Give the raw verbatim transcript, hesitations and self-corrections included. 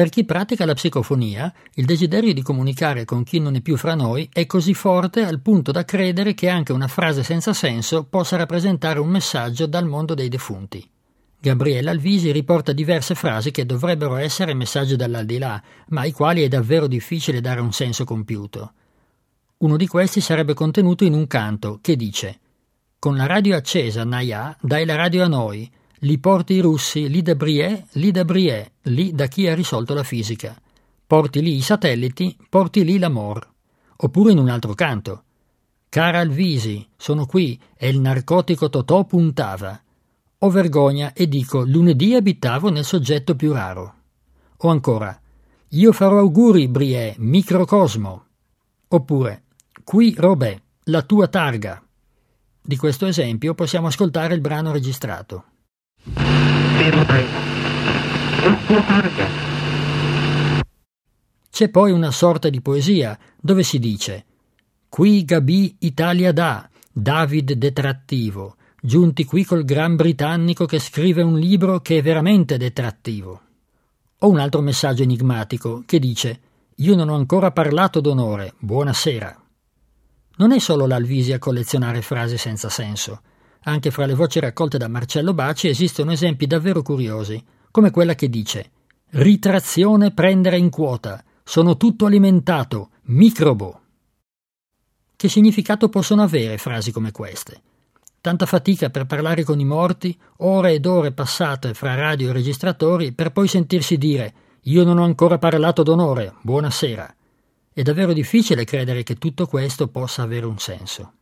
Per chi pratica la psicofonia, il desiderio di comunicare con chi non è più fra noi è così forte al punto da credere che anche una frase senza senso possa rappresentare un messaggio dal mondo dei defunti. Gabriele Alvisi riporta diverse frasi che dovrebbero essere messaggi dall'aldilà, ma ai quali è davvero difficile dare un senso compiuto. Uno di questi sarebbe contenuto in un canto che dice: «Con la radio accesa, Naya, dai la radio a noi. Li porti i russi, lì da Brie, lì da Brie, lì da chi ha risolto la fisica. Porti lì i satelliti, porti lì l'amor». Oppure in un altro canto: «Cara Alvisi, sono qui e il narcotico Totò puntava. Ho vergogna e dico lunedì abitavo nel soggetto più raro». O ancora: «Io farò auguri, Brie, microcosmo». Oppure: «Qui Robè, la tua targa». Di questo esempio possiamo ascoltare il brano registrato. C'è poi una sorta di poesia dove si dice: «Qui Gabì Italia dà, David detrattivo, giunti qui col gran britannico che scrive un libro che è veramente detrattivo». O un altro messaggio enigmatico che dice: «Io non ho ancora parlato d'onore, buonasera». Non è solo l'Alvisi a collezionare frasi senza senso. Anche fra le voci raccolte da Marcello Baci esistono esempi davvero curiosi, come quella che dice: «Ritrazione prendere in quota, sono tutto alimentato, microbo». Che significato possono avere frasi come queste? Tanta fatica per parlare con i morti, ore ed ore passate fra radio e registratori per poi sentirsi dire: «Io non ho ancora parlato d'onore, buonasera». È davvero difficile credere che tutto questo possa avere un senso.